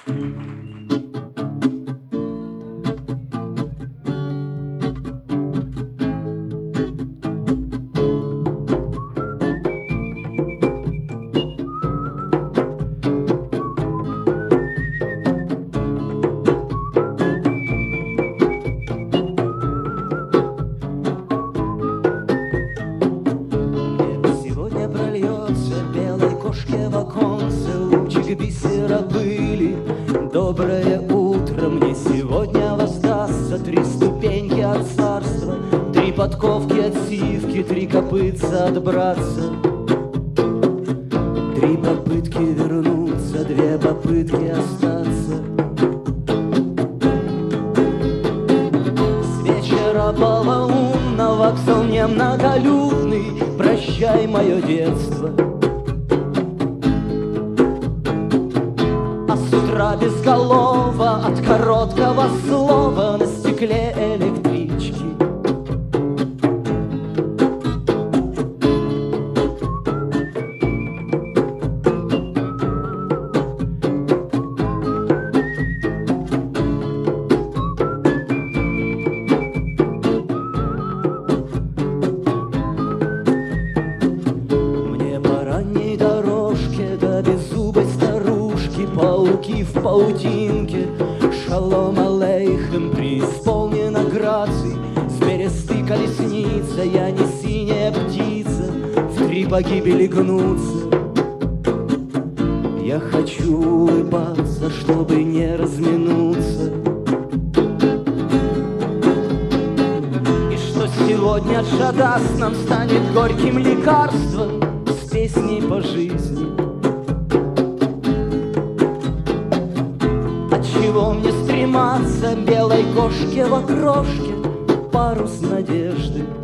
В оконце лучик бисера пыли. Доброе утро, мне сегодня воздастся 3 ступеньки от царства, 3 подковки от сивки, 3 копытца от братца, 3 попытки вернуться, 2 попытки остаться. С вечера полоумного вокзал не многолюдный, прощай мое детство. Безголово от короткого слова на стекле электрички. Мне по ранней дорожке до беззубой старушки, пауки в паутинке, шалом алейхем, преисполнена граций, с бересты колесница, я не синяя птица, в 3 погибели гнуться. Я хочу улыбаться, чтобы не разминуться. И что сегодня джадас нам станет горьким лекарством с песней по жизни. Чего мне стрематься белой кошке в окрошке, парус надежды.